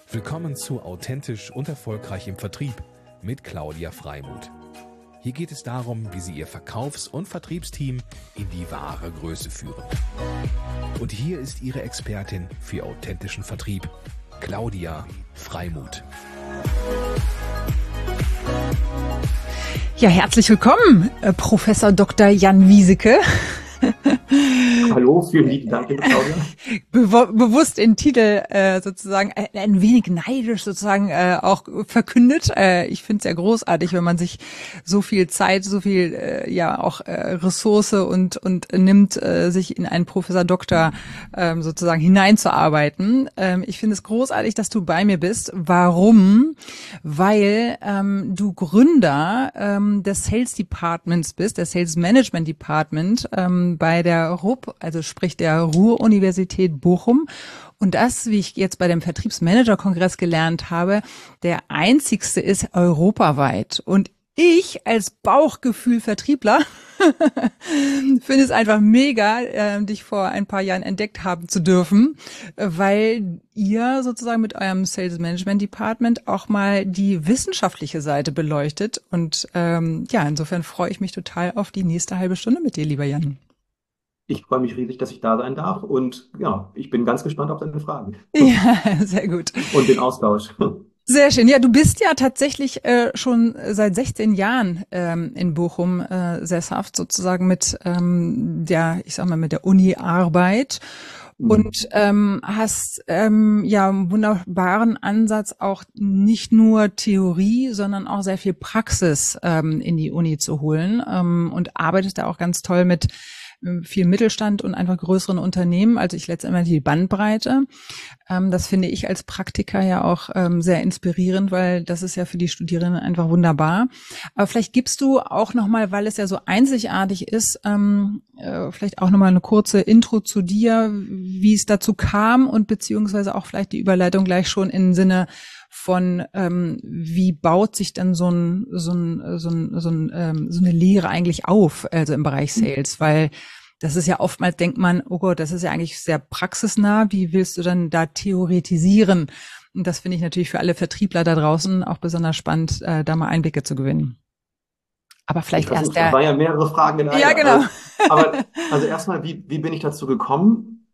Willkommen zu Authentisch und Erfolgreich im Vertrieb mit Claudia Freimuth. Hier geht es darum, wie Sie Ihr Verkaufs- und Vertriebsteam in die wahre Größe führen. Und hier ist Ihre Expertin für authentischen Vertrieb, Claudia Freimuth. Ja, herzlich willkommen, Professor Dr. Jan Wieseke. Hallo, vielen lieben Dank, liebe Claudia. Bewusst den Titel sozusagen ein wenig neidisch sozusagen auch verkündet. Ich finde es ja großartig, wenn man sich so viel Zeit, so viel auch Ressource und nimmt, sich in einen Professor Doktor sozusagen hineinzuarbeiten. Ich finde es großartig, dass du bei mir bist. Warum? Weil du Gründer des Sales Departments bist, der Sales Management Department bei der RUB, also sprich der Ruhr-Universität Bochum. Und das, wie ich jetzt bei dem Vertriebsmanager-Kongress gelernt habe, der einzigste ist europaweit. Und ich als Bauchgefühl-Vertriebler finde es einfach mega, dich vor ein paar Jahren entdeckt haben zu dürfen, weil ihr sozusagen mit eurem Sales Management Department auch mal die wissenschaftliche Seite beleuchtet. Und insofern freue ich mich total auf die nächste halbe Stunde mit dir, lieber Jan. Ich freue mich riesig, dass ich da sein darf und ja, ich bin ganz gespannt auf deine Fragen. Ja, sehr gut. Und den Austausch. Sehr schön. Ja, du bist ja tatsächlich schon seit 16 Jahren in Bochum sesshaft, sozusagen mit mit der Uni-Arbeit. Und hast einen wunderbaren Ansatz, auch nicht nur Theorie, sondern auch sehr viel Praxis in die Uni zu holen und arbeitest da auch ganz toll mit viel Mittelstand und einfach größeren Unternehmen, also ich letztendlich die Bandbreite. Das finde ich als Praktiker ja auch sehr inspirierend, weil das ist ja für die Studierenden einfach wunderbar. Aber vielleicht gibst du auch nochmal, weil es ja so einzigartig ist, vielleicht auch nochmal eine kurze Intro zu dir, wie es dazu kam und beziehungsweise auch vielleicht die Überleitung gleich schon im Sinne von wie baut sich dann so eine Lehre eigentlich auf, also im Bereich Sales, weil das ist ja oftmals, denkt man, oh Gott, das ist ja eigentlich sehr praxisnah, wie willst du dann da theoretisieren? Und das finde ich natürlich für alle Vertriebler da draußen auch besonders spannend, da mal Einblicke zu gewinnen. Aber vielleicht erst da waren ja mehrere Fragen in einer. Ja, genau. Also erstmal, wie bin ich dazu gekommen?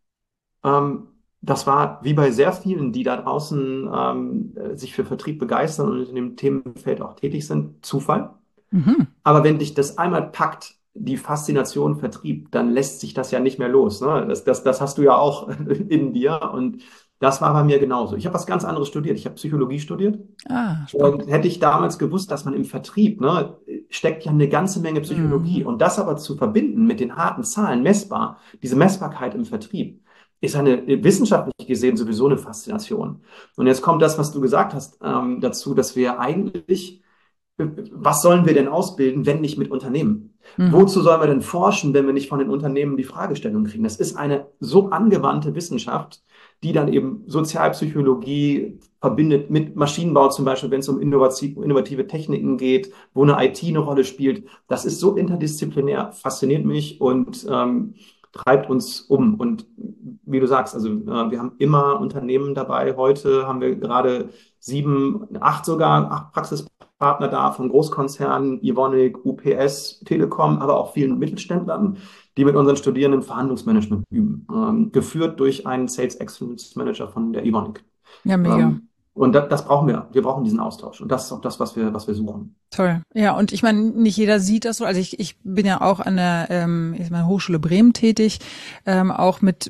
Das war wie bei sehr vielen, die da draußen sich für Vertrieb begeistern und in dem Themenfeld auch tätig sind, Zufall. Mhm. Aber wenn dich das einmal packt, die Faszination Vertrieb, dann lässt sich das ja nicht mehr los. Ne? Das hast du ja auch in dir und das war bei mir genauso. Ich habe was ganz anderes studiert. Ich habe Psychologie studiert. Und hätte ich damals gewusst, dass man im Vertrieb, steckt ja eine ganze Menge Psychologie. Und das aber zu verbinden mit den harten Zahlen, messbar, diese Messbarkeit im Vertrieb, ist eine wissenschaftlich gesehen sowieso eine Faszination. Und jetzt kommt das, was du gesagt hast, dazu, dass wir eigentlich, was sollen wir denn ausbilden, wenn nicht mit Unternehmen? Wozu sollen wir denn forschen, wenn wir nicht von den Unternehmen die Fragestellung kriegen? Das ist eine so angewandte Wissenschaft, die dann eben Sozialpsychologie verbindet mit Maschinenbau zum Beispiel, wenn es um innovative Techniken geht, wo eine IT eine Rolle spielt. Das ist so interdisziplinär, fasziniert mich und treibt uns um. Und wie du sagst, also wir haben immer Unternehmen dabei. Heute haben wir gerade 8 Praxispartner da von Großkonzernen, Evonik, UPS, Telekom, aber auch vielen Mittelständlern, die mit unseren Studierenden Verhandlungsmanagement üben, geführt durch einen Sales Excellence Manager von der Evonik. Ja, mega. Und das brauchen wir. Wir brauchen diesen Austausch. Und das ist auch das, was wir suchen. Toll. Ja, und ich meine, nicht jeder sieht das so. Also ich bin ja auch an der Hochschule Bremen tätig, auch mit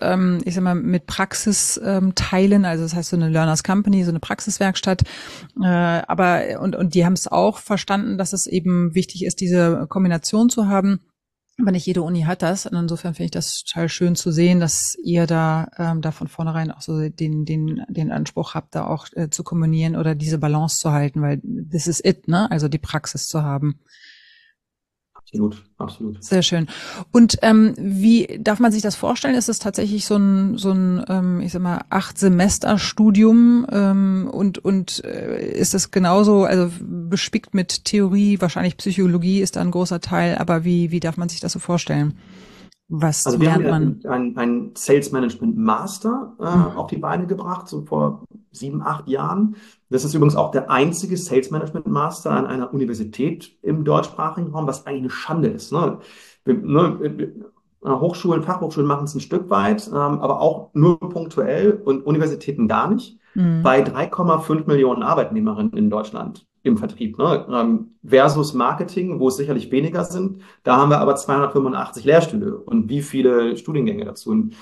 Praxisteilen, also das heißt so eine Learners Company, so eine Praxiswerkstatt. Und die haben es auch verstanden, dass es eben wichtig ist, diese Kombination zu haben. Aber nicht jede Uni hat das. Und insofern finde ich das total schön zu sehen, dass ihr da von vornherein auch so den Anspruch habt, da auch zu kombinieren oder diese Balance zu halten, weil this is it, ne? Also die Praxis zu haben. Absolut. Sehr schön. Und wie darf man sich das vorstellen? Ist es tatsächlich so ein 8-Semester-Studium und ist es genauso, also bespickt mit Theorie, wahrscheinlich Psychologie ist da ein großer Teil, aber wie darf man sich das so vorstellen? Was also lernt man? Wir haben ein Sales Management Master auf die Beine gebracht, so vor 7, 8 Jahren. Das ist übrigens auch der einzige Sales Management Master an einer Universität im deutschsprachigen Raum, was eigentlich eine Schande ist. Ne? Hochschulen, Fachhochschulen machen es ein Stück weit, aber auch nur punktuell und Universitäten gar nicht. Mhm. Bei 3,5 Millionen Arbeitnehmerinnen in Deutschland im Vertrieb, ne? Versus Marketing, wo es sicherlich weniger sind. Da haben wir aber 285 Lehrstühle und wie viele Studiengänge dazu. Und,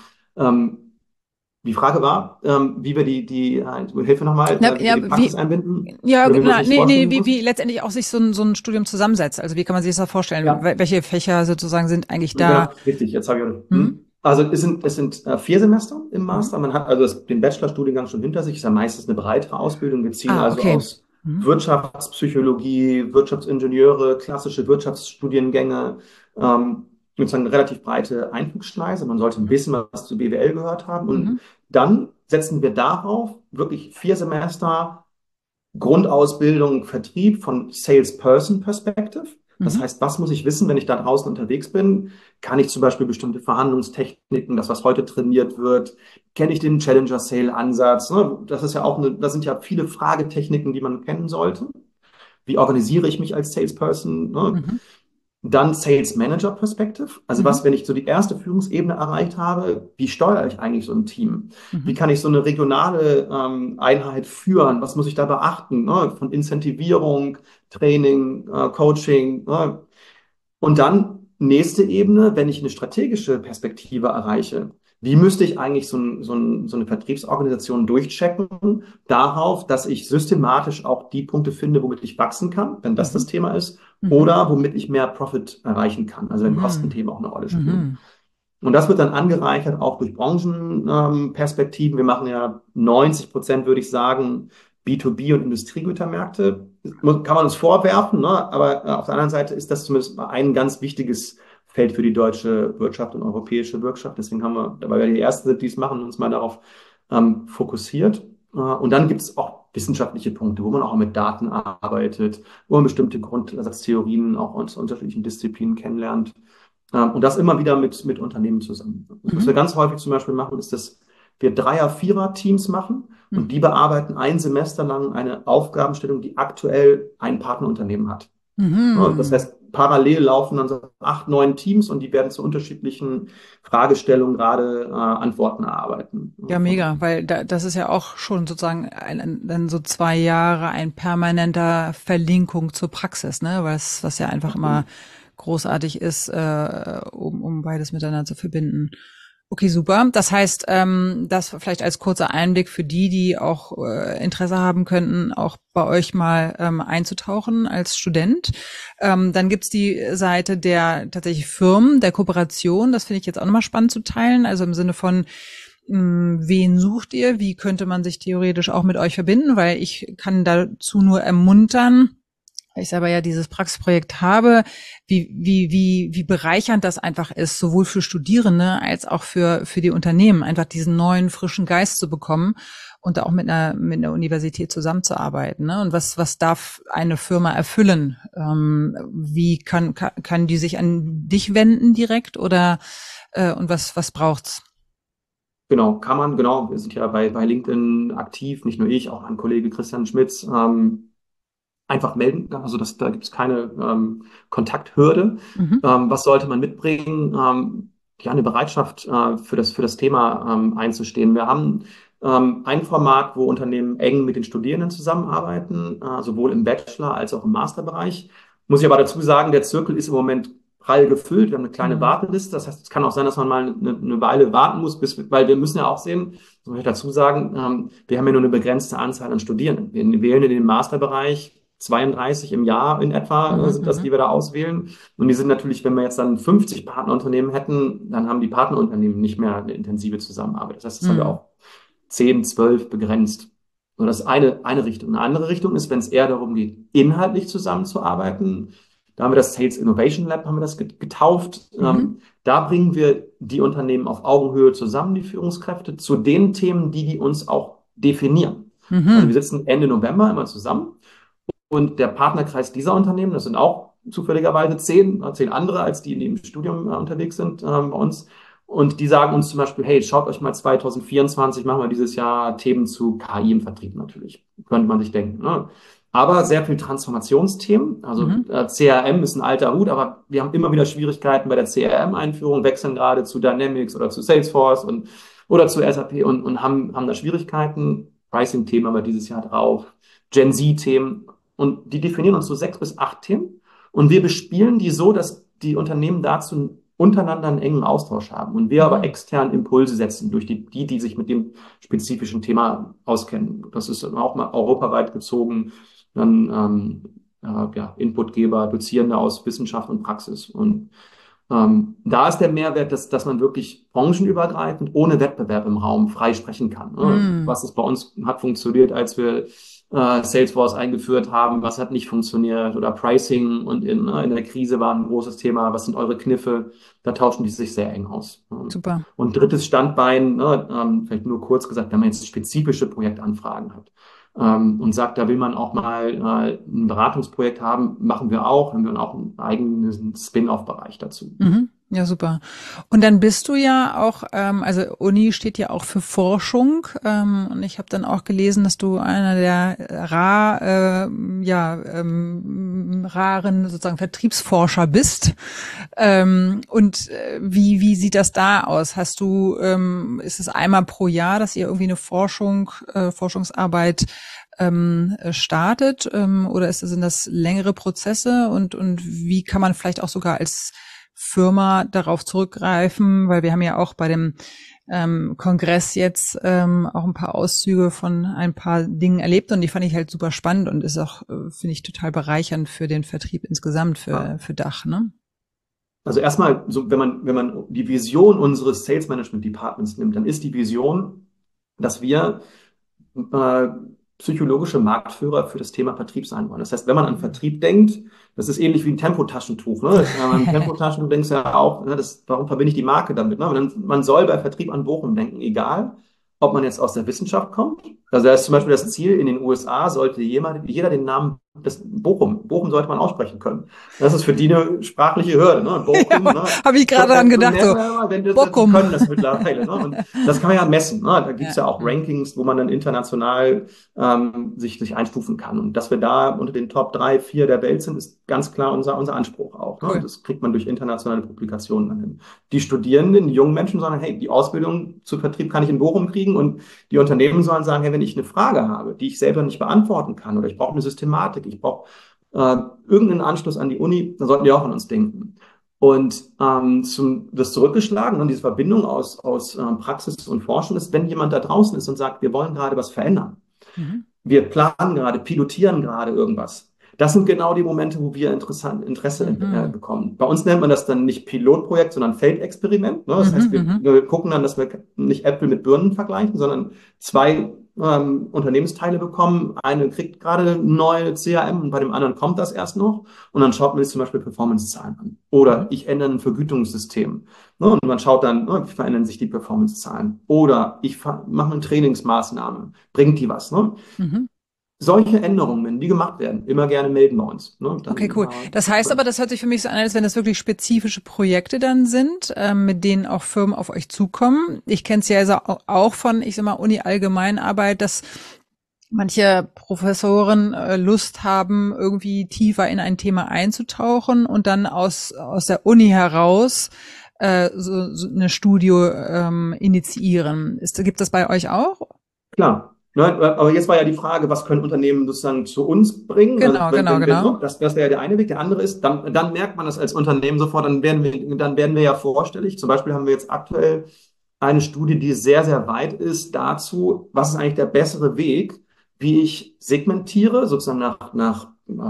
die Frage war, wie wir Hilfe nochmal, Ja, wie wir ja, die Praxis einbinden ja, oder wie man na, sich das nee, vorstellen wie muss. letztendlich auch sich so ein Studium zusammensetzt. Also wie kann man sich das vorstellen? Ja, Welche Fächer sozusagen sind eigentlich da? ja, richtig. Jetzt habe ich. Hm? Also es sind 4 Semester im Mhm. Master. Man hat also den Bachelorstudiengang schon hinter sich. Ist ja meistens eine breitere Ausbildung. Wir ziehen Ah, also okay. aus Mhm. Wirtschaftspsychologie, Wirtschaftsingenieure, klassische Wirtschaftsstudiengänge, sozusagen eine relativ breite Einflugschneise. Man sollte ein bisschen was zu BWL gehört haben. Und Mhm. dann setzen wir darauf wirklich 4 Semester Grundausbildung, Vertrieb von Salesperson Perspective. Das Mhm. heißt, was muss ich wissen, wenn ich da draußen unterwegs bin? Kann ich zum Beispiel bestimmte Verhandlungstechniken, das, was heute trainiert wird? Kenne ich den Challenger Sale Ansatz? Ne? Das ist ja auch das sind ja viele Fragetechniken, die man kennen sollte. Wie organisiere ich mich als Salesperson? Ne? Mhm. Dann Sales Manager Perspective. Also Mhm. was, wenn ich so die erste Führungsebene erreicht habe, wie steuere ich eigentlich so ein Team? Wie Mhm. kann ich so eine regionale Einheit führen? Was muss ich da beachten? Ne? Von Incentivierung, Training, Coaching. Ne? Und dann nächste Ebene, wenn ich eine strategische Perspektive erreiche, wie müsste ich eigentlich so eine Vertriebsorganisation durchchecken darauf, dass ich systematisch auch die Punkte finde, womit ich wachsen kann, wenn das das Mhm. Thema ist, Mhm. oder womit ich mehr Profit erreichen kann, also wenn Mhm. Kostenthemen auch eine Rolle spielen. Mhm. Und das wird dann angereichert auch durch Branchenperspektiven. Wir machen ja 90%, würde ich sagen, B2B und Industriegütermärkte. Kann man uns vorwerfen, ne? Aber auf der anderen Seite ist das zumindest ein ganz wichtiges Feld für die deutsche Wirtschaft und europäische Wirtschaft. Deswegen haben wir, weil wir die Ersten sind, die es machen, uns mal darauf fokussiert. Und dann gibt es auch wissenschaftliche Punkte, wo man auch mit Daten arbeitet, wo man bestimmte Grundsatztheorien auch aus unterschiedlichen Disziplinen kennenlernt. Und das immer wieder mit Unternehmen zusammen. Also was wir Mhm. ganz häufig zum Beispiel machen, ist, dass wir Dreier-, Vierer-Teams machen und Mhm. die bearbeiten ein Semester lang eine Aufgabenstellung, die aktuell ein Partnerunternehmen hat. Ja, das Mhm. heißt, parallel laufen dann so 8, 9 Teams und die werden zu unterschiedlichen Fragestellungen gerade Antworten erarbeiten. Ja, mega, weil das ist ja auch schon sozusagen dann so 2 Jahre ein permanenter Verlinkung zur Praxis, ne? Was ja einfach immer großartig ist, um beides miteinander zu verbinden. Okay, super. Das heißt, das vielleicht als kurzer Einblick für die auch Interesse haben könnten, auch bei euch mal einzutauchen als Student. Dann gibt's die Seite der tatsächlich Firmen, der Kooperation. Das finde ich jetzt auch nochmal spannend zu teilen. Also im Sinne von, wen sucht ihr? Wie könnte man sich theoretisch auch mit euch verbinden? Weil ich kann dazu nur ermuntern, weil ich selber ja dieses Praxisprojekt habe, wie bereichernd das einfach ist, sowohl für Studierende als auch für die Unternehmen, einfach diesen neuen, frischen Geist zu bekommen und da auch mit einer Universität zusammenzuarbeiten. Ne? Und was darf eine Firma erfüllen? Wie kann die sich an dich wenden direkt oder und was braucht's? Genau, kann man, genau. Wir sind ja bei LinkedIn aktiv, nicht nur ich, auch ein Kollege Christian Schmitz. Einfach melden. Also da gibt es keine Kontakthürde. Mhm. Was sollte man mitbringen? Ja, eine Bereitschaft für das Thema einzustehen. Wir haben ein Format, wo Unternehmen eng mit den Studierenden zusammenarbeiten, sowohl im Bachelor- als auch im Masterbereich. Muss ich aber dazu sagen, der Zirkel ist im Moment prall gefüllt. Wir haben eine kleine Mhm. Warteliste. Das heißt, es kann auch sein, dass man mal eine Weile warten muss, weil wir müssen ja auch sehen, das muss ich dazu sagen, wir haben ja nur eine begrenzte Anzahl an Studierenden. Wir wählen in den Masterbereich 32 im Jahr in etwa Mhm. sind das, die Mhm. wir da auswählen. Und die sind natürlich, wenn wir jetzt dann 50 Partnerunternehmen hätten, dann haben die Partnerunternehmen nicht mehr eine intensive Zusammenarbeit. Das heißt, das haben wir Mhm. auch 10, 12 begrenzt. Und das ist eine Richtung. Eine andere Richtung ist, wenn es eher darum geht, inhaltlich zusammenzuarbeiten. Da haben wir das Sales Innovation Lab, haben wir das getauft. Mhm. Da bringen wir die Unternehmen auf Augenhöhe zusammen, die Führungskräfte, zu den Themen, die uns auch definieren. Also wir Mhm. sitzen Ende November immer zusammen und der Partnerkreis dieser Unternehmen, das sind auch zufälligerweise 10 andere, als die im Studium unterwegs sind bei uns. Und die sagen uns zum Beispiel, hey, schaut euch mal 2024, machen wir dieses Jahr Themen zu KI im Vertrieb natürlich. Könnte man sich denken, ne? Aber sehr viel Transformationsthemen. Also CRM ist ein alter Hut, aber wir haben immer wieder Schwierigkeiten bei der CRM-Einführung, wechseln gerade zu Dynamics oder zu Salesforce oder zu SAP und haben da Schwierigkeiten. Pricing-Themen haben wir dieses Jahr drauf, Gen Z-Themen. Und die definieren uns so 6 bis 8 Themen. Und wir bespielen die so, dass die Unternehmen dazu untereinander einen engen Austausch haben und wir aber extern Impulse setzen durch die sich mit dem spezifischen Thema auskennen. Das ist auch mal europaweit gezogen, dann Inputgeber, Dozierende aus Wissenschaft und Praxis. Und da ist der Mehrwert, dass man wirklich branchenübergreifend ohne Wettbewerb im Raum frei sprechen kann. Ne? Was es bei uns hat funktioniert, als wir Salesforce eingeführt haben, was hat nicht funktioniert oder Pricing und in der Krise war ein großes Thema, was sind eure Kniffe, da tauschen die sich sehr eng aus. Super. Und drittes Standbein, vielleicht nur kurz gesagt, wenn man jetzt spezifische Projektanfragen hat und sagt, da will man auch mal ein Beratungsprojekt haben, machen wir auch einen eigenen Spin-off-Bereich dazu. Ja, super. Und dann bist du ja auch, also Uni steht ja auch für Forschung, und ich habe dann auch gelesen, dass du einer der raren sozusagen Vertriebsforscher bist. Wie sieht das da aus? Hast du, ist es einmal pro Jahr, dass ihr irgendwie eine Forschungsarbeit startet, oder sind das längere Prozesse und wie kann man vielleicht auch sogar als Firma darauf zurückgreifen, weil wir haben ja auch bei dem Kongress jetzt auch ein paar Auszüge von ein paar Dingen erlebt und die fand ich halt super spannend und ist auch, finde ich, total bereichernd für den Vertrieb insgesamt für Dach, ne? Also erstmal, so, wenn man die Vision unseres Sales Management Departments nimmt, dann ist die Vision, dass wir psychologische Marktführer für das Thema Vertrieb sein wollen. Das heißt, wenn man an Vertrieb denkt, das ist ähnlich wie ein Tempotaschentuch. Ne? Ein Tempotaschentuch denkst du ja auch, ne, warum verbinde ich die Marke damit? Ne? Man soll bei Vertrieb an Bochum denken, egal, ob man jetzt aus der Wissenschaft kommt. Also da ist zum Beispiel das Ziel, in den USA sollte jeder den Namen des Bochum sollte man aussprechen können. Das ist für die eine sprachliche Hürde. Ne? Bochum, ja, ne? Habe ich gerade dran gedacht. So. Bochum. Können das mittlerweile. Ne? Und das kann man ja messen. Ne? Da gibt's ja auch Rankings, wo man dann international sich einstufen kann. Und dass wir da unter den Top 3, 4 der Welt sind, ist ganz klar unser Anspruch auch. Ne? Cool. Und das kriegt man durch internationale Publikationen dann hin. Die Studierenden, die jungen Menschen sagen, hey, die Ausbildung zu Vertrieb kann ich in Bochum kriegen und die Unternehmen sollen sagen, hey, wenn ich eine Frage habe, die ich selber nicht beantworten kann oder ich brauche eine Systematik, ich brauche irgendeinen Anschluss an die Uni, dann sollten die auch an uns denken. Und das zurückgeschlagen und diese Verbindung aus Praxis und Forschung ist, wenn jemand da draußen ist und sagt, wir wollen gerade was verändern. Wir planen gerade, pilotieren gerade irgendwas. Das sind genau die Momente, wo wir Interesse bekommen. Bei uns nennt man das dann nicht Pilotprojekt, sondern Feldexperiment. Ne? Das heißt, wir gucken dann, dass wir nicht Äpfel mit Birnen vergleichen, sondern 2 Unternehmensteile bekommen. Eine kriegt gerade neue CRM und bei dem anderen kommt das erst noch. Und dann schaut man sich zum Beispiel Performance-Zahlen an. Oder ich ändere ein Vergütungssystem. Ne? Und man schaut dann, wie verändern sich die Performance-Zahlen. Oder ich mache eine Trainingsmaßnahme. Bringt die was? Ne? Solche Änderungen, wenn die gemacht werden, immer gerne melden bei uns. Ne? Dann, okay, cool. Das heißt aber, das hört sich für mich so an, als wenn das wirklich spezifische Projekte dann sind, mit denen auch Firmen auf euch zukommen. Ich kenne es ja also auch von, ich sag mal, Uni-Allgemeinarbeit, dass manche Professoren Lust haben, irgendwie tiefer in ein Thema einzutauchen und dann aus der Uni heraus so eine Studie initiieren. Gibt das bei euch auch? Klar. Ne, aber jetzt war ja die Frage, was können Unternehmen sozusagen zu uns bringen? Genau, also genau. Das wäre ja der eine Weg. Der andere ist, dann merkt man das als Unternehmen sofort, dann werden wir ja vorstellig. Zum Beispiel haben wir jetzt aktuell eine Studie, die sehr, sehr weit ist dazu, was ist eigentlich der bessere Weg, wie ich segmentiere, sozusagen nach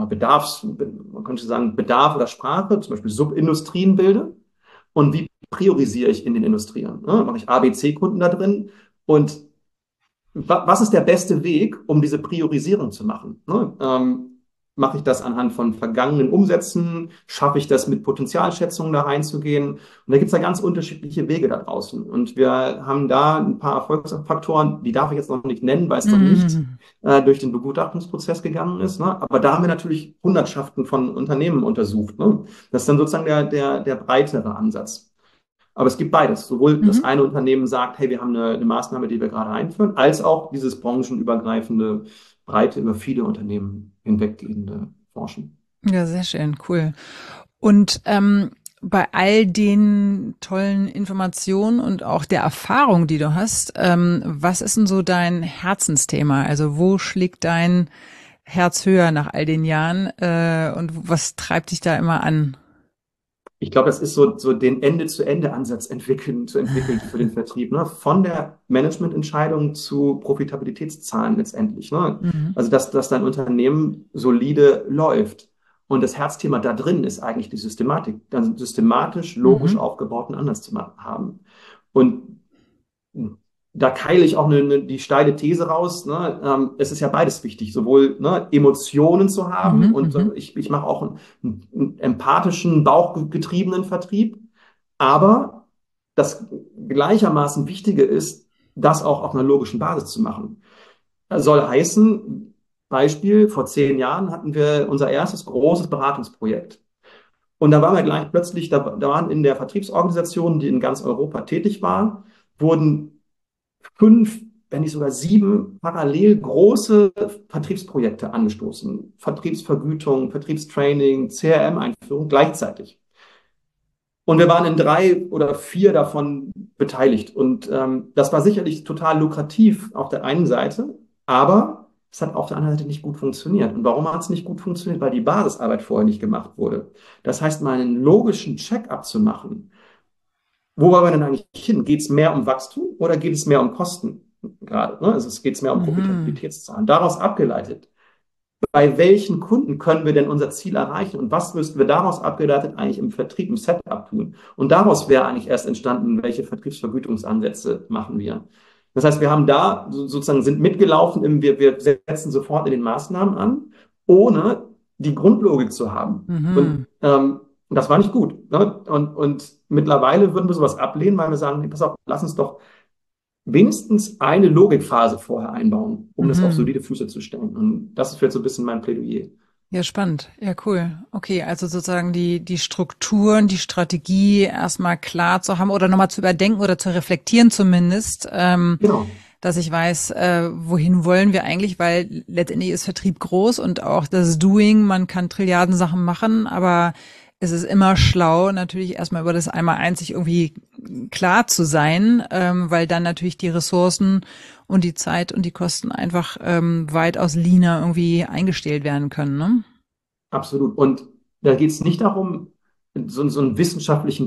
man könnte sagen, Bedarf oder Sprache, zum Beispiel Subindustrien bilde und wie priorisiere ich in den Industrien? Ne? Mache ich ABC-Kunden da drin und was ist der beste Weg, um diese Priorisierung zu machen? Ne? Mache ich das anhand von vergangenen Umsätzen? Schaffe ich das mit Potenzialschätzungen da reinzugehen? Und da gibt es ja ganz unterschiedliche Wege da draußen. Und wir haben da ein paar Erfolgsfaktoren, die darf ich jetzt noch nicht nennen, weil es noch nicht durch den Begutachtungsprozess gegangen ist. Ne? Aber da haben wir natürlich Hundertschaften von Unternehmen untersucht. Ne? Das ist dann sozusagen der breitere Ansatz. Aber es gibt beides. Sowohl das Mhm. eine Unternehmen sagt, hey, wir haben eine Maßnahme, die wir gerade einführen, als auch dieses branchenübergreifende, breite, über viele Unternehmen hinweggehende Forschen. Ja, sehr schön, cool. Und bei all den tollen Informationen und auch der Erfahrung, die du hast, was ist denn so dein Herzensthema? Also wo schlägt dein Herz höher nach all den Jahren und was treibt dich da immer an? Ich glaube, das ist so den Ende-zu-Ende-Ansatz zu entwickeln für den Vertrieb, ne? Von der Managemententscheidung zu Profitabilitätszahlen letztendlich, ne? Mhm. Also, dass dein Unternehmen solide läuft. Und das Herzthema da drin ist eigentlich die Systematik, dann systematisch, logisch Mhm. aufgebauten Ansatz zu haben. Und da keile ich auch die steile These raus. Ne? Es ist ja beides wichtig, sowohl ne, Emotionen zu haben Mhm. und Mhm. ich mache auch einen empathischen, bauchgetriebenen Vertrieb. Aber das gleichermaßen Wichtige ist, das auch auf einer logischen Basis zu machen. Das soll heißen, Beispiel, vor 10 Jahren hatten wir unser erstes großes Beratungsprojekt. Und da waren wir gleich plötzlich, da waren in der Vertriebsorganisation, die in ganz Europa tätig war, wurden 5, wenn nicht sogar 7 parallel große Vertriebsprojekte angestoßen. Vertriebsvergütung, Vertriebstraining, CRM-Einführung gleichzeitig. Und wir waren in 3 oder 4 davon beteiligt. Und das war sicherlich total lukrativ auf der einen Seite, aber es hat auf der anderen Seite nicht gut funktioniert. Und warum hat es nicht gut funktioniert? Weil die Basisarbeit vorher nicht gemacht wurde. Das heißt, mal einen logischen Check-up zu machen. Wo wollen wir denn eigentlich hin? Geht es mehr um Wachstum oder geht es mehr um Kosten gerade? Ne? Also es geht mehr um Mhm. Profitabilitätszahlen. Daraus abgeleitet, bei welchen Kunden können wir denn unser Ziel erreichen und was müssten wir daraus abgeleitet eigentlich im Vertrieb, im Setup tun? Und daraus wäre eigentlich erst entstanden, welche Vertriebsvergütungsansätze machen wir. Das heißt, wir haben da sozusagen sind mitgelaufen, wir setzen sofort in den Maßnahmen an, ohne die Grundlogik zu haben. Mhm. Und das war nicht gut. Ne? Und mittlerweile würden wir sowas ablehnen, weil wir sagen, hey, pass auf, lass uns doch wenigstens eine Logikphase vorher einbauen, um das auf Mhm. solide Füße zu stellen. Und das ist jetzt so ein bisschen mein Plädoyer. Ja, spannend. Ja, cool. Okay, also sozusagen die Strukturen, die Strategie erstmal klar zu haben oder nochmal zu überdenken oder zu reflektieren zumindest, Genau, dass ich weiß, wohin wollen wir eigentlich, weil letztendlich ist Vertrieb groß und auch das Doing, man kann Trilliarden Sachen machen, aber es ist immer schlau, natürlich erstmal über das Einmaleins sich irgendwie klar zu sein, weil dann natürlich die Ressourcen und die Zeit und die Kosten einfach weitaus leaner irgendwie eingestellt werden können, ne? absolut. Und da geht es nicht darum, so einen wissenschaftlichen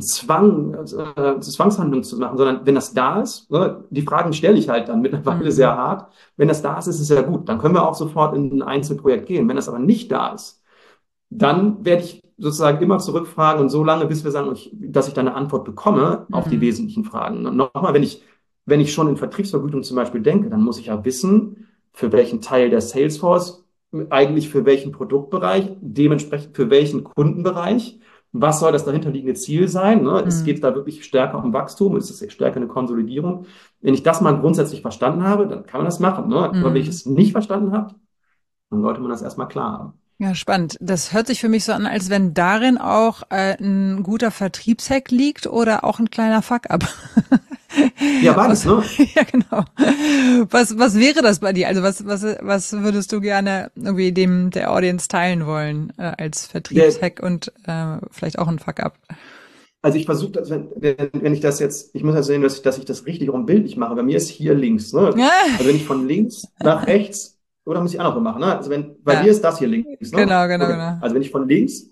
Zwangshandlung zu machen, sondern wenn das da ist, ne, die Fragen stelle ich halt dann mittlerweile Mhm. sehr hart. Wenn das da ist, ist es ja gut. Dann können wir auch sofort in ein Einzelprojekt gehen. Wenn das aber nicht da ist, dann werde ich sozusagen immer zurückfragen und so lange, bis wir sagen, dass ich dann eine Antwort bekomme auf die Mhm. wesentlichen Fragen. Und nochmal, wenn ich schon in Vertriebsvergütung zum Beispiel denke, dann muss ich ja wissen, für welchen Teil der Salesforce, eigentlich für welchen Produktbereich, dementsprechend für welchen Kundenbereich, was soll das dahinterliegende Ziel sein? Ne? Es Mhm. geht da wirklich stärker um Wachstum, es ist stärker eine Konsolidierung. Wenn ich das mal grundsätzlich verstanden habe, dann kann man das machen. Ne? Aber wenn ich Mhm. es nicht verstanden habe, dann sollte man das erstmal klar haben. Ja, spannend. Das hört sich für mich so an, als wenn darin auch ein guter Vertriebshack liegt oder auch ein kleiner Fuck-up. Ja, beides, Was, ne? ja, genau. Was wäre das bei dir? Also was würdest du gerne irgendwie der Audience teilen wollen als Der, Vertriebshack und vielleicht auch ein Fuck-up? Also ich versuche das, wenn ich das jetzt, ich muss ja sehen, dass ich das richtig rum bildlich mache. Bei mir ist hier links, ne? Also wenn ich von links nach rechts, oder muss ich andersrum machen, ne? Also bei dir Ja, ist das hier links, ne? genau, genau, Okay. genau. Also wenn ich von links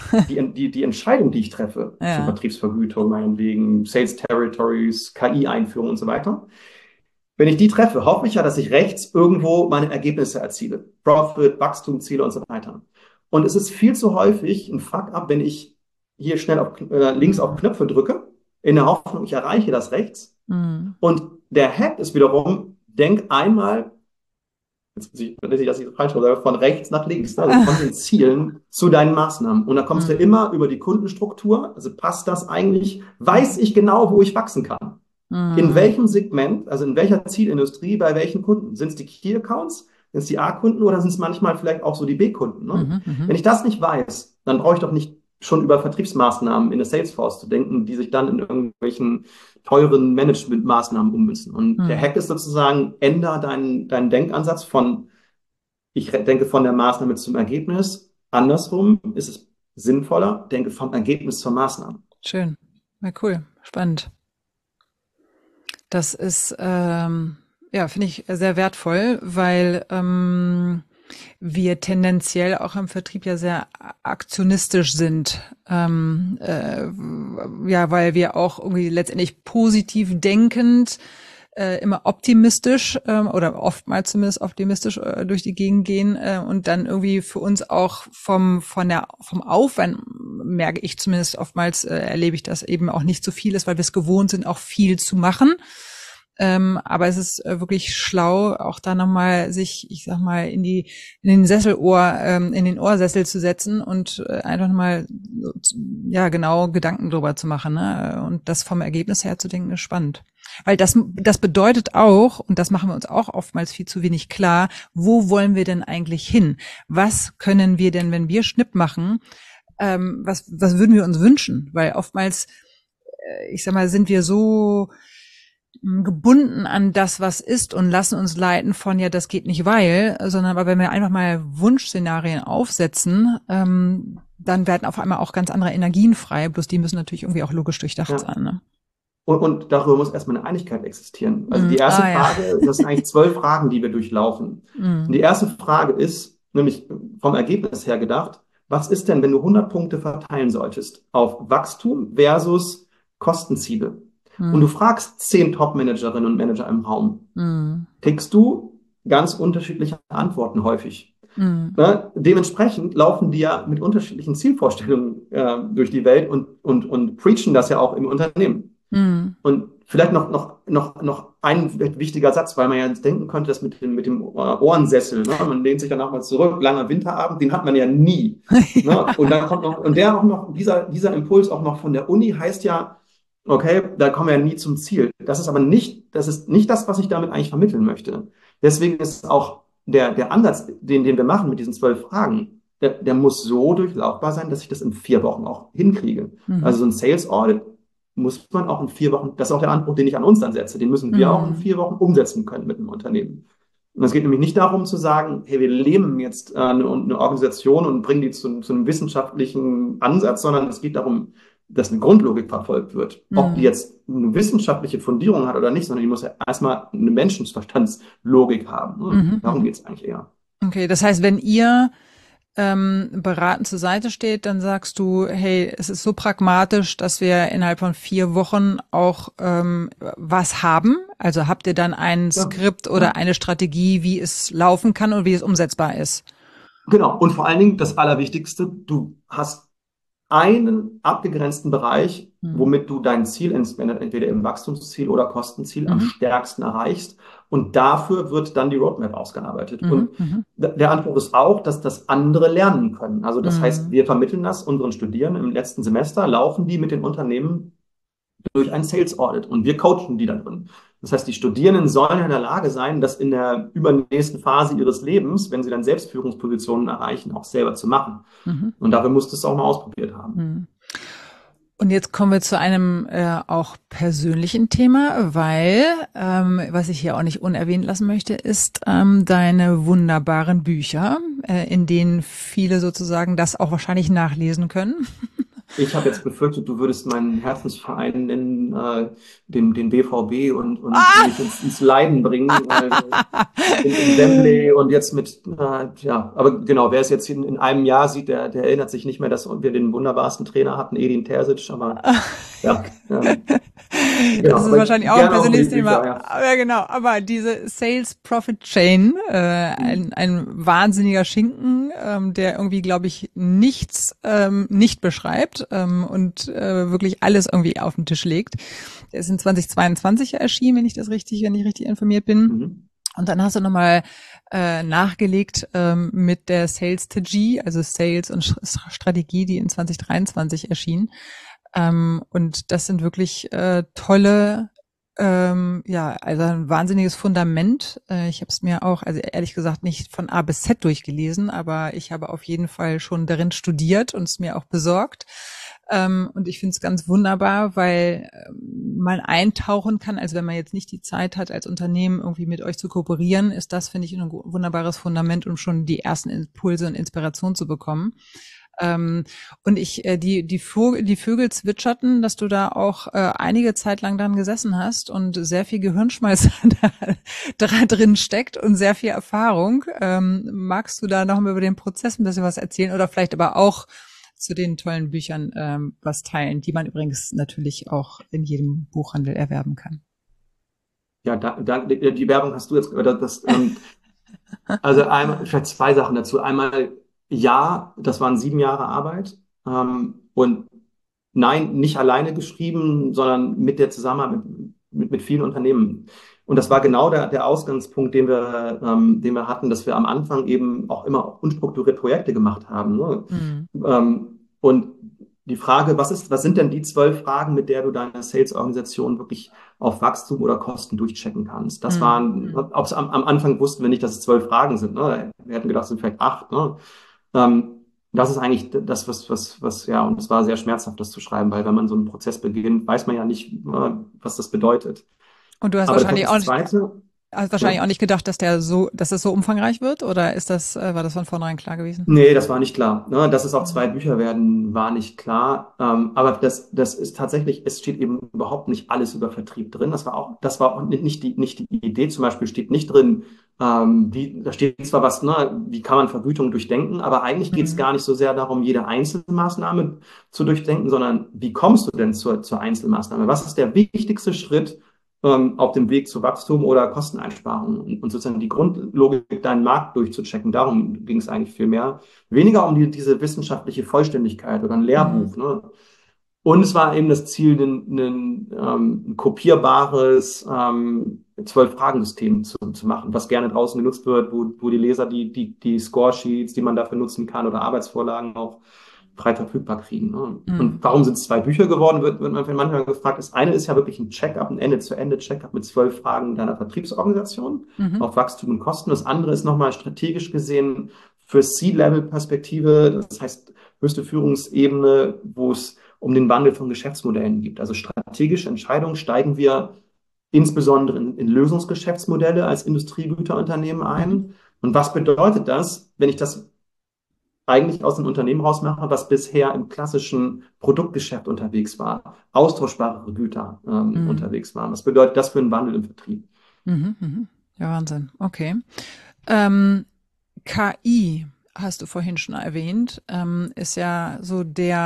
die Entscheidung, die ich treffe zur Ja. Vertriebsvergütung, meinetwegen Sales Territories, KI-Einführung und so weiter, wenn ich die treffe, hoffe ich ja, dass ich rechts irgendwo meine Ergebnisse erziele. Profit, Wachstumsziele und so weiter. Und es ist viel zu häufig ein Fuck-up, wenn ich hier schnell links auf Mhm. Knöpfe drücke, in der Hoffnung, ich erreiche das rechts. Mhm. Und der Hack ist wiederum, denk einmal, jetzt weiß ich, dass ich das falsch habe, von rechts nach links, ne? Also von den Zielen zu deinen Maßnahmen. Und da kommst du Mhm. immer über die Kundenstruktur, also passt das eigentlich, weiß ich genau, wo ich wachsen kann. In Mhm. welchem Segment, also in welcher Zielindustrie, bei welchen Kunden? Sind es die Key Accounts? Sind es die A-Kunden oder sind es manchmal vielleicht auch so die B-Kunden? Ne? Mhm. Mhm. Wenn ich das nicht weiß, dann brauche ich doch nicht schon über Vertriebsmaßnahmen in der Salesforce zu denken, die sich dann in irgendwelchen teuren Managementmaßnahmen ummünzen. Und der Hack ist sozusagen, ändere deinen Denkansatz von, ich denke von der Maßnahme zum Ergebnis. Andersrum ist es sinnvoller, denke vom Ergebnis zur Maßnahme. Schön. Ja, cool. Spannend. Das ist, finde ich sehr wertvoll, weil wir tendenziell auch im Vertrieb ja sehr aktionistisch sind. Weil wir auch irgendwie letztendlich positiv denkend, immer optimistisch oder oftmals zumindest optimistisch durch die Gegend gehen und dann irgendwie für uns auch vom Aufwand, merke ich zumindest oftmals, erlebe ich das eben auch nicht so viel ist, weil wir es gewohnt sind, auch viel zu machen. Aber es ist wirklich schlau, auch da nochmal sich, ich sag mal, in den Ohrsessel zu setzen und einfach nochmal, genau Gedanken drüber zu machen, ne? Und das vom Ergebnis her zu denken, ist spannend. Weil das bedeutet auch, und das machen wir uns auch oftmals viel zu wenig klar, wo wollen wir denn eigentlich hin? Was können wir denn, wenn wir Schnipp machen, was würden wir uns wünschen? Weil oftmals, ich sag mal, sind wir so gebunden an das, was ist und lassen uns leiten von, ja, das geht nicht, sondern aber wenn wir einfach mal Wunschszenarien aufsetzen, dann werden auf einmal auch ganz andere Energien frei, bloß die müssen natürlich irgendwie auch logisch durchdacht sein. Ne? Und darüber muss erstmal eine Einigkeit existieren. Also die erste Frage, das sind eigentlich 12 Fragen, die wir durchlaufen. Und die erste Frage ist, nämlich vom Ergebnis her gedacht, was ist denn, wenn du 100 Punkte verteilen solltest auf Wachstum versus Kostenziele? Und du fragst 10 Top-Managerinnen und Manager im Raum, kriegst du ganz unterschiedliche Antworten häufig. Ne? Dementsprechend laufen die ja mit unterschiedlichen Zielvorstellungen durch die Welt und preachen das ja auch im Unternehmen. Und vielleicht noch ein wichtiger Satz, weil man ja denken könnte, dass mit dem Ohrensessel, ne? Man lehnt sich danach mal zurück, langer Winterabend, den hat man ja nie. Ne? Und dann kommt dieser Impuls auch noch von der Uni heißt ja, okay, da kommen wir ja nie zum Ziel. Das ist nicht das, was ich damit eigentlich vermitteln möchte. Deswegen ist auch der Ansatz, den wir machen mit diesen 12 Fragen, der muss so durchlaufbar sein, dass ich das in 4 Wochen auch hinkriege. Also so ein Sales Audit muss man auch in 4 Wochen, das ist auch der Anspruch, den ich an uns dann setze, den müssen wir auch in 4 Wochen umsetzen können mit einem Unternehmen. Und es geht nämlich nicht darum zu sagen, hey, wir lähmen jetzt eine Organisation und bringen die zu einem wissenschaftlichen Ansatz, sondern es geht darum, dass eine Grundlogik verfolgt wird. Ob die jetzt eine wissenschaftliche Fundierung hat oder nicht, sondern die muss ja erstmal eine Menschenverstandslogik haben. Darum geht's eigentlich eher. Okay, das heißt, wenn ihr beratend zur Seite steht, dann sagst du, hey, es ist so pragmatisch, dass wir innerhalb von 4 Wochen auch was haben. Also habt ihr dann ein Skript oder eine Strategie, wie es laufen kann und wie es umsetzbar ist? Genau. Und vor allen Dingen das Allerwichtigste, du hast einen abgegrenzten Bereich, womit du dein Ziel entweder im Wachstumsziel oder Kostenziel am stärksten erreichst. Und dafür wird dann die Roadmap ausgearbeitet. Und der Anspruch ist auch, dass das andere lernen können. Also das heißt, wir vermitteln das unseren Studierenden im letzten Semester, laufen die mit den Unternehmen durch ein Sales Audit und wir coachen die da drin. Das heißt, die Studierenden sollen in der Lage sein, das in der übernächsten Phase ihres Lebens, wenn sie dann Selbstführungspositionen erreichen, auch selber zu machen. Und dafür musst du es auch mal ausprobiert haben. Und jetzt kommen wir zu einem auch persönlichen Thema, weil, was ich hier auch nicht unerwähnt lassen möchte, ist deine wunderbaren Bücher, in denen viele sozusagen das auch wahrscheinlich nachlesen können. Ich habe jetzt befürchtet, du würdest meinen Herzensverein nennen, den BVB und mich ins Leiden bringen, in Wembley und jetzt aber genau, wer es jetzt in einem Jahr sieht, der erinnert sich nicht mehr, dass wir den wunderbarsten Trainer hatten, Edin Terzic, aber ja. Genau, das ist wahrscheinlich auch ein persönliches Thema. Ja, genau. Aber diese Sales Profit Chain, ein wahnsinniger Schinken, der irgendwie, glaube ich, nichts nicht beschreibt und wirklich alles irgendwie auf den Tisch legt. Der ist in 2022 erschienen, wenn ich richtig informiert bin. Und dann hast du nochmal nachgelegt mit der Sales Strategy, also Sales und Strategie, die in 2023 erschien. Und das sind wirklich tolle Ja, also ein wahnsinniges Fundament. Ich habe es mir auch, also ehrlich gesagt, nicht von A bis Z durchgelesen, aber ich habe auf jeden Fall schon darin studiert und es mir auch besorgt. Und ich finde es ganz wunderbar, weil man eintauchen kann. Also wenn man jetzt nicht die Zeit hat, als Unternehmen irgendwie mit euch zu kooperieren, ist das, finde ich, ein wunderbares Fundament, um schon die ersten Impulse und Inspiration zu bekommen. Und die Vögel zwitscherten, dass du da auch einige Zeit lang dran gesessen hast und sehr viel Gehirnschmalz da drin steckt und sehr viel Erfahrung. Magst du da noch mal über den Prozess ein bisschen was erzählen oder vielleicht aber auch zu den tollen Büchern was teilen, die man übrigens natürlich auch in jedem Buchhandel erwerben kann? Ja, die Werbung hast du jetzt, oder also einmal, vielleicht zwei Sachen dazu. Einmal, ja, das waren 7 Jahre Arbeit. Und nein, nicht alleine geschrieben, sondern mit der Zusammenarbeit mit vielen Unternehmen. Und das war genau der Ausgangspunkt, den wir hatten, dass wir am Anfang eben auch immer unstrukturiert Projekte gemacht haben. Ne? Mhm. Und die Frage, was sind denn die 12 Fragen, mit der du deine Sales-Organisation wirklich auf Wachstum oder Kosten durchchecken kannst? Das waren, am Anfang wussten wir nicht, dass es 12 Fragen sind. Ne? Wir hätten gedacht, es sind vielleicht 8. Ne? Das ist eigentlich das, ja, und es war sehr schmerzhaft, das zu schreiben, weil wenn man so einen Prozess beginnt, weiß man ja nicht, was das bedeutet. Und du hast Aber wahrscheinlich das Zweite, auch nicht gedacht, dass dass es so umfangreich wird, oder war das von vornherein klar gewesen? nee, das war nicht klar. Ne? Dass es auch 2 Bücher werden, war nicht klar. Aber das ist tatsächlich, es steht eben überhaupt nicht alles über Vertrieb drin. Das war auch nicht die Idee. Zum Beispiel steht nicht drin, da steht zwar was, ne, wie kann man Vergütung durchdenken, aber eigentlich geht es Mhm. gar nicht so sehr darum, jede Einzelmaßnahme zu durchdenken, sondern wie kommst du denn zur Einzelmaßnahme? Was ist der wichtigste Schritt, auf dem Weg zu Wachstum oder Kosteneinsparungen und sozusagen die Grundlogik, deinen Markt durchzuchecken. Darum ging es eigentlich viel mehr. Weniger um diese wissenschaftliche Vollständigkeit oder ein Mhm. Lehrbuch. Ne? Und es war eben das Ziel, ein kopierbares 12-Fragen-System zu machen, was gerne draußen genutzt wird, wo die Leser die Scoresheets, die man dafür nutzen kann, oder Arbeitsvorlagen auch frei verfügbar kriegen. Ne? Mhm. Und warum sind es 2 Bücher geworden, wird man manchmal gefragt. Das eine ist ja wirklich ein Check-up, ein Ende-zu-Ende-Check-up mit 12 Fragen deiner Vertriebsorganisation Mhm. auf Wachstum und Kosten. Das andere ist nochmal strategisch gesehen für C-Level-Perspektive, das heißt höchste Führungsebene, wo es um den Wandel von Geschäftsmodellen geht. Also strategische Entscheidungen, steigen wir insbesondere in Lösungsgeschäftsmodelle als Industriegüterunternehmen Mhm. ein. Und was bedeutet das, wenn ich das eigentlich aus dem Unternehmen rausmache, was bisher im klassischen Produktgeschäft unterwegs war, austauschbare Güter Mhm. unterwegs waren? Was bedeutet das für einen Wandel im Vertrieb? Mhm. Mhm. Ja, Wahnsinn. Okay. Ähm, KI hast du vorhin schon erwähnt, ist ja so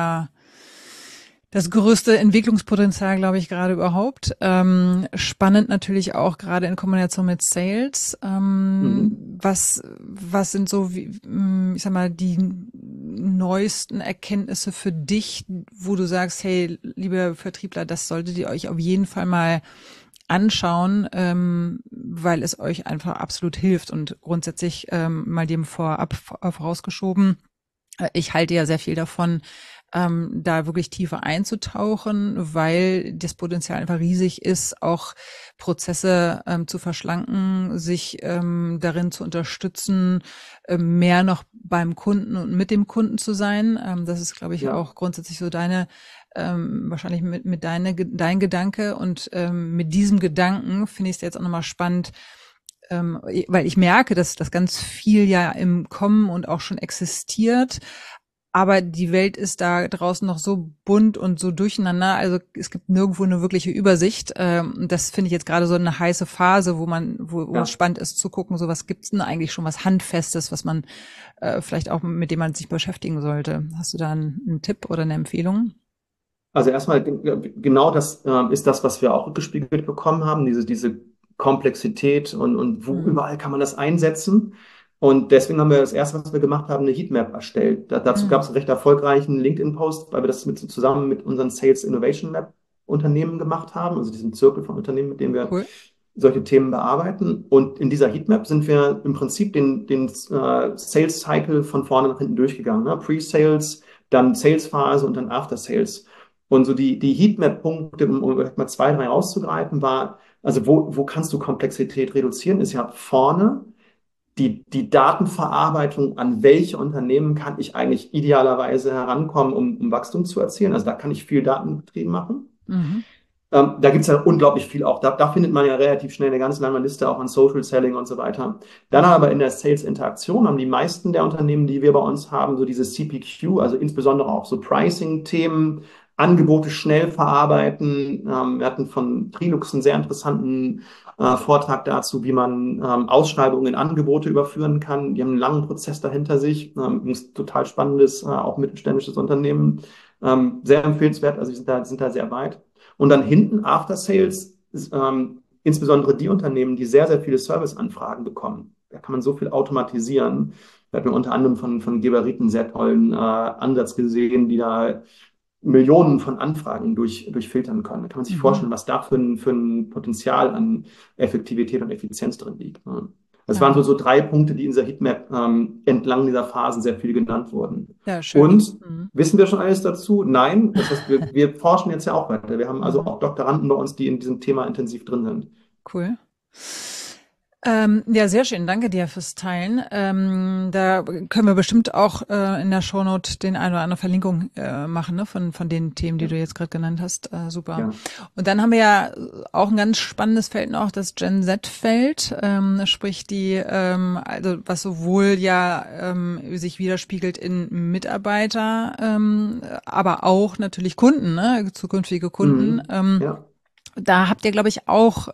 das größte Entwicklungspotenzial, glaube ich, gerade überhaupt. Spannend natürlich auch gerade in Kombination mit Sales. Mhm. Was sind so, ich sag mal, die neuesten Erkenntnisse für dich, wo du sagst, hey, liebe Vertriebler, das solltet ihr euch auf jeden Fall mal anschauen, weil es euch einfach absolut hilft. Und grundsätzlich mal dem vorausgeschoben, ich halte ja sehr viel davon, da wirklich tiefer einzutauchen, weil das Potenzial einfach riesig ist, auch Prozesse zu verschlanken, sich darin zu unterstützen, mehr noch beim Kunden und mit dem Kunden zu sein. Das ist, glaube ich, Ja, auch grundsätzlich so wahrscheinlich dein Gedanke. Und mit diesem Gedanken finde ich es jetzt auch nochmal spannend, weil ich merke, dass das ganz viel ja im Kommen und auch schon existiert. Aber die Welt ist da draußen noch so bunt und so durcheinander. Also es gibt nirgendwo eine wirkliche Übersicht. Das finde ich jetzt gerade so eine heiße Phase, wo es ja. spannend ist zu gucken, so was gibt's denn eigentlich schon, was Handfestes, was man vielleicht auch mit dem man sich beschäftigen sollte. Hast du da einen Tipp oder eine Empfehlung? Also erstmal, genau das ist das, was wir auch gespiegelt bekommen haben, diese Komplexität und wo Mhm. überall kann man das einsetzen. Und deswegen haben wir das erste, was wir gemacht haben, eine Heatmap erstellt. Dazu gab es einen recht erfolgreichen LinkedIn-Post, weil wir das zusammen mit unseren Sales Innovation Lab Unternehmen gemacht haben, also diesem Zirkel von Unternehmen, mit dem wir Cool. solche Themen bearbeiten. Und in dieser Heatmap sind wir im Prinzip den Sales Cycle von vorne nach hinten durchgegangen. Ne? Pre-Sales, dann Sales-Phase und dann After-Sales. Und so die Heatmap-Punkte, um vielleicht mal 2, 3 rauszugreifen, war, also wo kannst du Komplexität reduzieren, ist ja vorne die Datenverarbeitung, an welche Unternehmen kann ich eigentlich idealerweise herankommen, um Wachstum zu erzielen. Also da kann ich viel Datenbetrieb machen. Mhm. Da gibt es ja unglaublich viel auch. Da findet man ja relativ schnell eine ganz lange Liste auch an Social Selling und so weiter. Dann aber in der Sales-Interaktion haben die meisten der Unternehmen, die wir bei uns haben, so diese CPQ, also insbesondere auch so Pricing-Themen, Angebote schnell verarbeiten. Wir hatten von Trilux einen sehr interessanten Vortrag dazu, wie man Ausschreibungen in Angebote überführen kann. Die haben einen langen Prozess dahinter sich. Ein total spannendes, auch mittelständisches Unternehmen. Sehr empfehlenswert, also sind da sehr weit. Und dann hinten After Sales, insbesondere die Unternehmen, die sehr, sehr viele Serviceanfragen bekommen. Da kann man so viel automatisieren. Da hat man unter anderem von Geberit einen sehr tollen Ansatz gesehen, die da Millionen von Anfragen durchfiltern können. Da kann man sich vorstellen, was da für ein Potenzial an Effektivität und Effizienz drin liegt. Ne? Das waren so 3 Punkte, die in dieser Heatmap entlang dieser Phasen sehr viel genannt wurden. Ja, schön. Und wissen wir schon alles dazu? Nein. Das heißt, wir forschen jetzt ja auch weiter. Wir haben also auch Doktoranden bei uns, die in diesem Thema intensiv drin sind. Cool. Ja, sehr schön. Danke dir fürs Teilen. Da können wir bestimmt auch in der Shownote den eine oder andere Verlinkung machen, ne, von den Themen, die du jetzt gerade genannt hast. Super. Ja. Und dann haben wir ja auch ein ganz spannendes Feld noch, das Gen Z-Feld, sprich also was sowohl ja sich widerspiegelt in Mitarbeiter, aber auch natürlich Kunden, ne, zukünftige Kunden. Ja. Da habt ihr, glaube ich, auch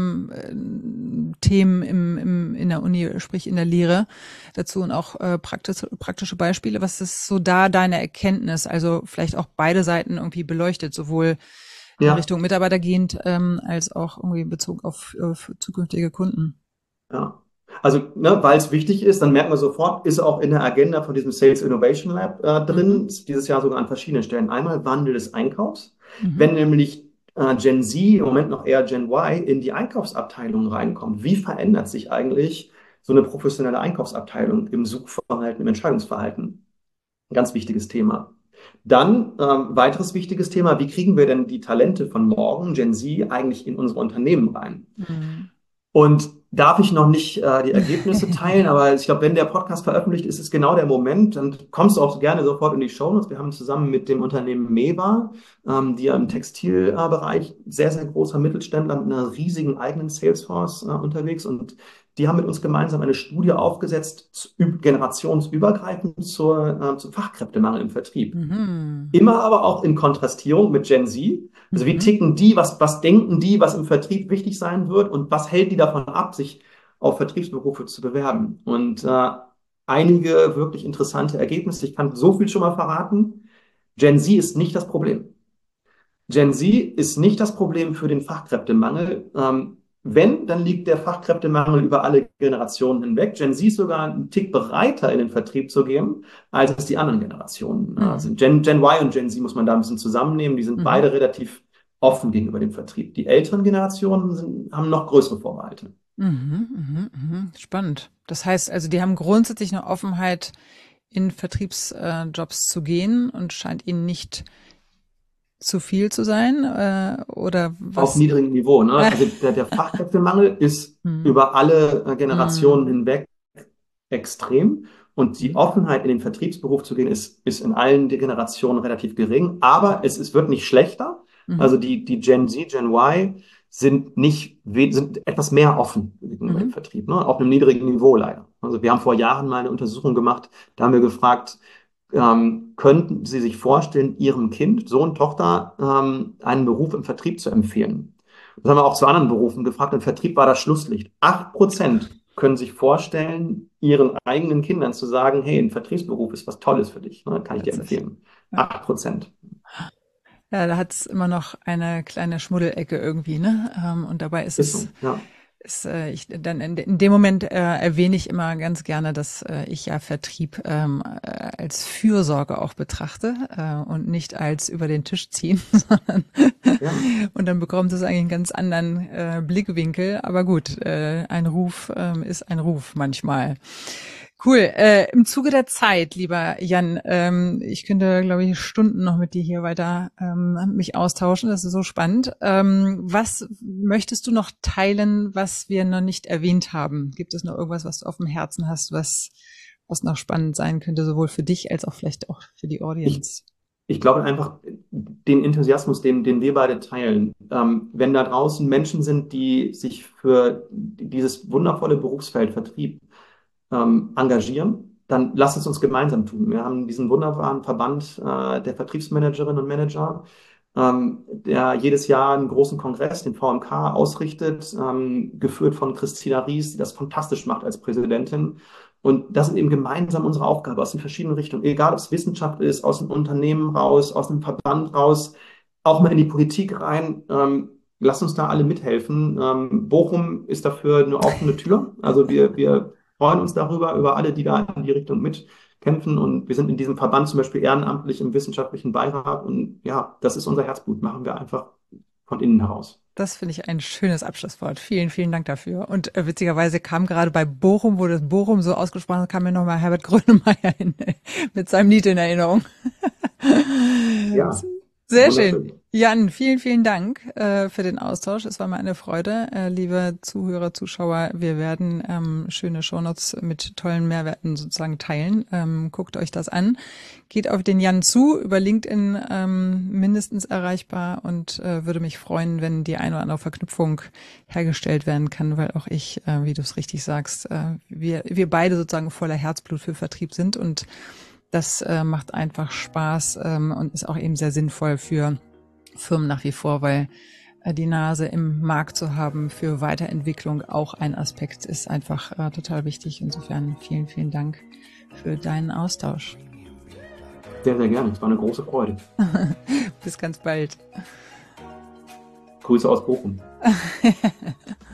Themen in der Uni, sprich in der Lehre dazu und auch praktische Beispiele. Was ist so da deine Erkenntnis? Also vielleicht auch beide Seiten irgendwie beleuchtet, sowohl in Richtung Mitarbeiter gehend als auch irgendwie in Bezug auf zukünftige Kunden. Ja. Also, ne, weil es wichtig ist, dann merken wir sofort, ist auch in der Agenda von diesem Sales Innovation Lab drin, ist dieses Jahr sogar an verschiedenen Stellen. Einmal Wandel des Einkaufs. Wenn nämlich Gen Z, im Moment noch eher Gen Y, in die Einkaufsabteilung reinkommt. Wie verändert sich eigentlich so eine professionelle Einkaufsabteilung im Suchverhalten, im Entscheidungsverhalten? Ein ganz wichtiges Thema. Dann weiteres wichtiges Thema, wie kriegen wir denn die Talente von morgen, Gen Z, eigentlich in unsere Unternehmen rein? Und darf ich noch nicht die Ergebnisse teilen, aber ich glaube, wenn der Podcast veröffentlicht ist, ist genau der Moment. Dann kommst du auch gerne sofort in die Shownotes. Wir haben zusammen mit dem Unternehmen Meva, die ja im Textilbereich sehr, sehr großer Mittelständler mit einer riesigen eigenen Salesforce unterwegs. Und die haben mit uns gemeinsam eine Studie aufgesetzt, generationsübergreifend zum Fachkräftemangel im Vertrieb. Immer aber auch in Kontrastierung mit Gen Z. Also wie ticken die, was denken die, was im Vertrieb wichtig sein wird und was hält die davon ab, sich auf Vertriebsberufe zu bewerben? Und einige wirklich interessante Ergebnisse. Ich kann so viel schon mal verraten. Gen Z ist nicht das Problem. Gen Z ist nicht das Problem für den Fachkräftemangel. Wenn, dann liegt der Fachkräftemangel über alle Generationen hinweg. Gen Z ist sogar einen Tick bereiter, in den Vertrieb zu gehen, als es die anderen Generationen sind. Gen Y und Gen Z muss man da ein bisschen zusammennehmen. Die sind beide relativ offen gegenüber dem Vertrieb. Die älteren Generationen haben noch größere Vorbehalte. Spannend. Das heißt also, die haben grundsätzlich eine Offenheit, in Vertriebsjobs zu gehen und scheint ihnen nicht zu viel zu sein oder was? Auf niedrigem Niveau. Ne? Also der Fachkräftemangel ist über alle Generationen hinweg extrem und die Offenheit, in den Vertriebsberuf zu gehen, ist in allen Generationen relativ gering, aber es wird nicht schlechter. Also die Gen Z, Gen Y sind etwas mehr offen gegenüber dem Vertrieb, ne? Auf einem niedrigen Niveau leider. Also wir haben vor Jahren mal eine Untersuchung gemacht, da haben wir gefragt, könnten Sie sich vorstellen, Ihrem Kind, Sohn, Tochter, einen Beruf im Vertrieb zu empfehlen? Das haben wir auch zu anderen Berufen gefragt. Im Vertrieb war das Schlusslicht. 8% können sich vorstellen, ihren eigenen Kindern zu sagen, hey, ein Vertriebsberuf ist was Tolles für dich, ne? Kann ich dir empfehlen. 8%. Ja, da hat es immer noch eine kleine Schmuddelecke irgendwie, ne? Und dabei ist es... So, ja. Dann in dem Moment erwähne ich immer ganz gerne, dass ich ja Vertrieb als Fürsorge auch betrachte und nicht als über den Tisch ziehen, sondern und dann bekommt es eigentlich einen ganz anderen Blickwinkel. Aber gut, ein Ruf ist ein Ruf manchmal. Cool. Im Zuge der Zeit, lieber Jan, ich könnte, glaube ich, Stunden noch mit dir hier weiter mich austauschen. Das ist so spannend. Was möchtest du noch teilen, was wir noch nicht erwähnt haben? Gibt es noch irgendwas, was du auf dem Herzen hast, was noch spannend sein könnte, sowohl für dich als auch vielleicht auch für die Audience? Ich glaube einfach, den Enthusiasmus, den wir beide teilen, wenn da draußen Menschen sind, die sich für dieses wundervolle Berufsfeld Vertrieb engagieren, dann lass es uns gemeinsam tun. Wir haben diesen wunderbaren Verband der Vertriebsmanagerinnen und Manager, der jedes Jahr einen großen Kongress, den VMK, ausrichtet, geführt von Christina Ries, die das fantastisch macht als Präsidentin. Und das ist eben gemeinsam unsere Aufgabe aus den verschiedenen Richtungen, egal ob es Wissenschaft ist, aus dem Unternehmen raus, aus dem Verband raus, auch mal in die Politik rein. Lass uns da alle mithelfen. Bochum ist dafür eine offene Tür. Also wir freuen uns darüber, über alle, die da in die Richtung mitkämpfen. Und wir sind in diesem Verband zum Beispiel ehrenamtlich im wissenschaftlichen Beirat. Und ja, das ist unser Herzblut. Machen wir einfach von innen heraus. Das finde ich ein schönes Abschlusswort. Vielen, vielen Dank dafür. Und witzigerweise kam gerade bei Bochum, wo das Bochum so ausgesprochen hat, kam mir nochmal Herbert Grönemeyer mit seinem Lied in Erinnerung. Ja, sehr schön. Jan, vielen, vielen Dank für den Austausch. Es war mir eine Freude. Liebe Zuhörer, Zuschauer, wir werden schöne Shownotes mit tollen Mehrwerten sozusagen teilen. Guckt euch das an. Geht auf den Jan zu, über LinkedIn mindestens erreichbar und würde mich freuen, wenn die eine oder andere Verknüpfung hergestellt werden kann, weil auch ich, wie du es richtig sagst, wir beide sozusagen voller Herzblut für Vertrieb sind und das macht einfach Spaß und ist auch eben sehr sinnvoll für Firmen nach wie vor, weil die Nase im Markt zu haben für Weiterentwicklung auch ein Aspekt ist einfach total wichtig. Insofern vielen, vielen Dank für deinen Austausch. Sehr, sehr gerne. Es war eine große Freude. Bis ganz bald. Grüße aus Bochum.